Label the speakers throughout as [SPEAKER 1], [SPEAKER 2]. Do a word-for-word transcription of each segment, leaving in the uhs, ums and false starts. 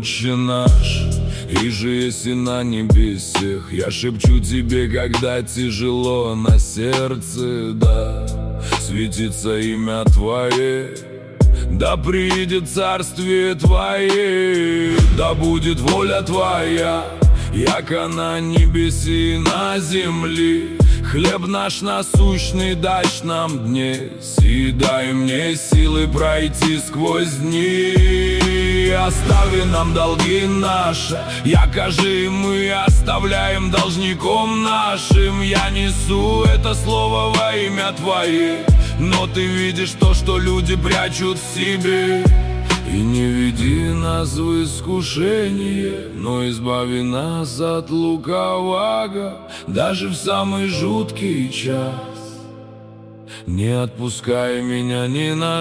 [SPEAKER 1] Отче наш, иже еси на небесах, я шепчу тебе, когда тяжело на сердце, да, светится имя Твое. Да приидет царствие Твое, да будет воля Твоя, яко на небеси и на земли. Хлеб наш насущный дашь нам днесь, и дай мне силы пройти сквозь дни. Остави нам долги наши, яко же и мы оставляем должником нашим. Я несу это слово во имя Твое, но Ты видишь то, что люди прячут в себе. И не веди нас в искушение, но избави нас от лукавого. Даже в самый жуткий час не отпускай меня ни на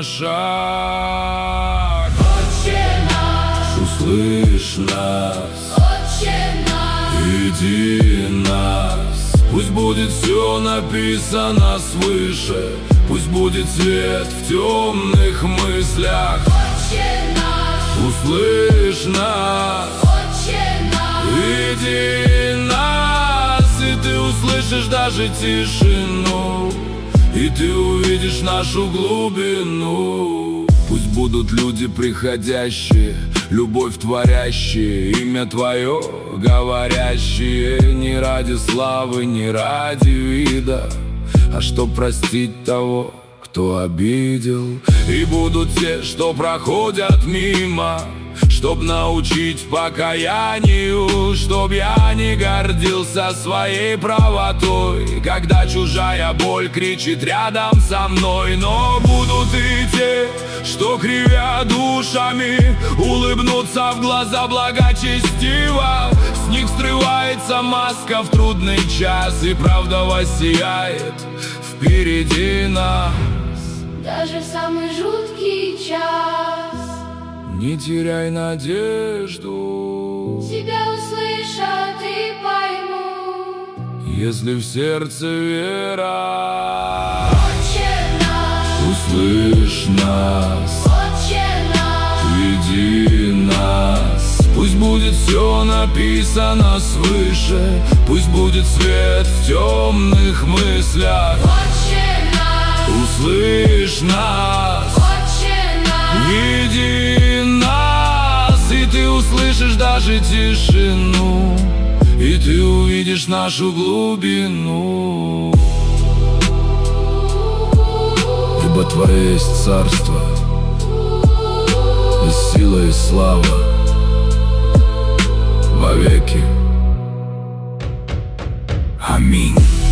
[SPEAKER 1] шаг.
[SPEAKER 2] Отче наш,
[SPEAKER 1] услышь нас,
[SPEAKER 2] Отче наш,
[SPEAKER 1] веди нас. Пусть будет все написано свыше, пусть будет свет в темных мыслях.
[SPEAKER 2] Отче наш,
[SPEAKER 1] услышь нас,
[SPEAKER 2] Отче наш,
[SPEAKER 1] веди нас. И Ты услышишь даже тишину, и Ты увидишь нашу глубину. Пусть будут люди приходящие, любовь творящие, имя Твое говорящие. Не ради славы, не ради вида, а чтоб простить того, кто обидел. И будут те, что проходят мимо, чтоб научить покаянию, чтоб я не гордился своей правотой, когда чужая боль кричит рядом со мной. Но будут и те, что, кривя душами, улыбнутся в глаза благочестиво. С них срывается маска в трудный час, и правда воссияет впереди нас.
[SPEAKER 2] даже в самый жуткий час.
[SPEAKER 1] Не теряй надежду,
[SPEAKER 2] Тебя услышат и поймут,
[SPEAKER 1] если в сердце вера.
[SPEAKER 2] Отче наш,
[SPEAKER 1] Услышь нас,
[SPEAKER 2] Отче наш,
[SPEAKER 1] веди нас. Пусть будет все написано свыше, пусть будет свет в темных мыслях.
[SPEAKER 2] Отче наш,
[SPEAKER 1] Услышь нас,
[SPEAKER 2] Отче наш,
[SPEAKER 1] веди нас. И ты услышишь даже тишину, и ты увидишь нашу глубину. Ибо Твое есть царство, и сила, и слава вовеки. Аминь.